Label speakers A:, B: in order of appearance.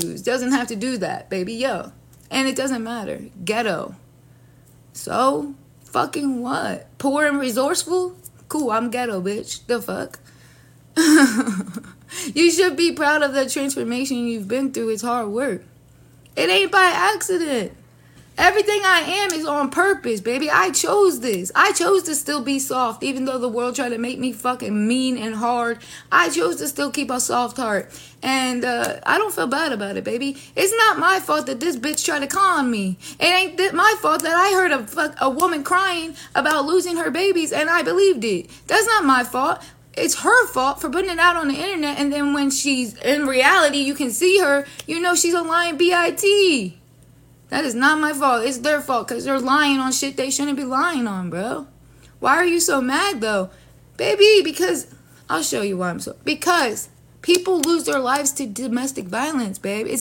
A: choose. Doesn't have to do that, baby. Yo. And it doesn't matter. Ghetto. So, fucking what? Poor and resourceful? Cool, I'm ghetto, bitch. The fuck? You should be proud of the transformation you've been through. It's hard work. It ain't by accident. Everything I am is on purpose, baby. I chose this. I chose to still be soft, even though the world tried to make me fucking mean and hard. I chose to still keep a soft heart. And I don't feel bad about it, baby. It's not my fault that this bitch tried to con me. It ain't my fault that I heard a woman crying about losing her babies and I believed it. That's not my fault. It's her fault for putting it out on the internet, and then when she's in reality, you can see her, you know she's a lying bitch. That is not my fault. It's their fault because they're lying on shit they shouldn't be lying on, bro. Why are you so mad, though? Baby, because... I'll show you why I'm so... Because people lose their lives to domestic violence, babe.